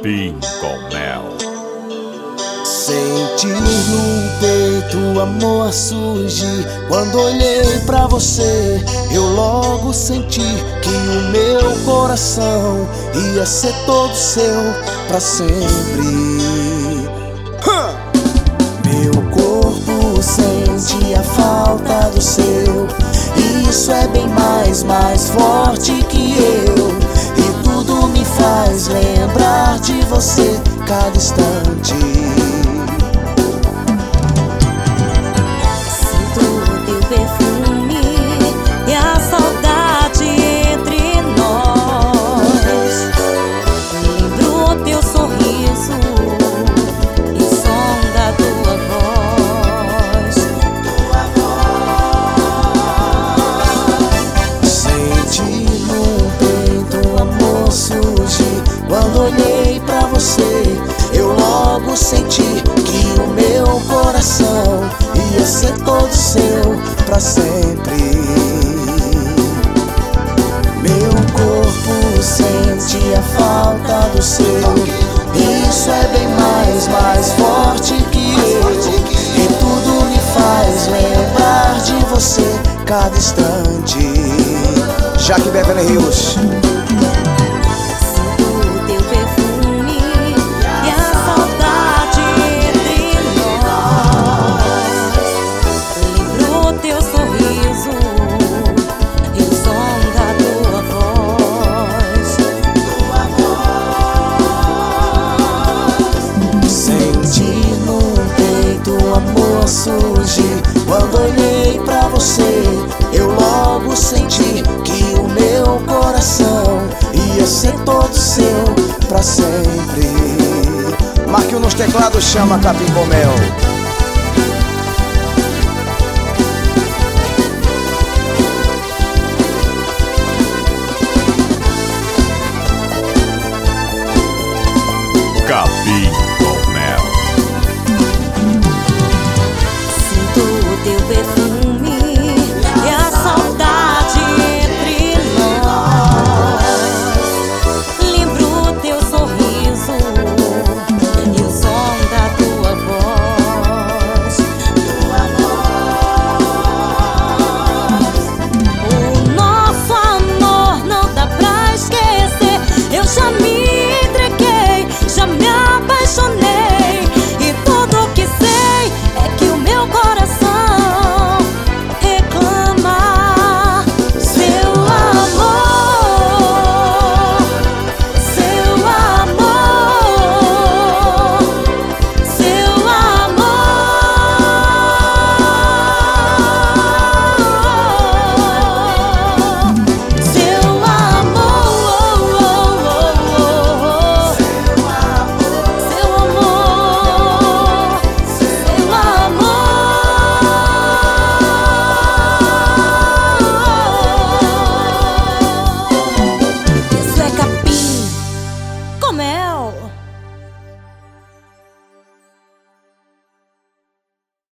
Capim com Mel. Senti no peito amor surgir. Quando olhei pra você, eu logo senti que o meu coração ia ser todo seu pra sempre. Meu corpo sente a falta do seu, e isso é bem mais forte que eu. E tudo me faz lembrar de você cada instante. Sinto o teu perfume e a saudade entre nós. Lembro o teu sorriso e o som da tua voz. Senti no peito o amor surgir. Quando olhei pra você, eu logo senti que o meu coração ia ser todo seu pra sempre. Meu corpo sente a falta do seu, e isso é bem mais forte que eu. E tudo me faz lembrar de você cada instante. Jaque Beverly Hills. Sinto o teu perfume e a saudade entre nós. Lembro o teu sorriso e o som da tua voz. Senti no peito o amor surgir. Quando olhei pra você, eu logo senti que o meu coração ia ser todo seu pra sempre. Marque nos teclados, chama Capim com Mel.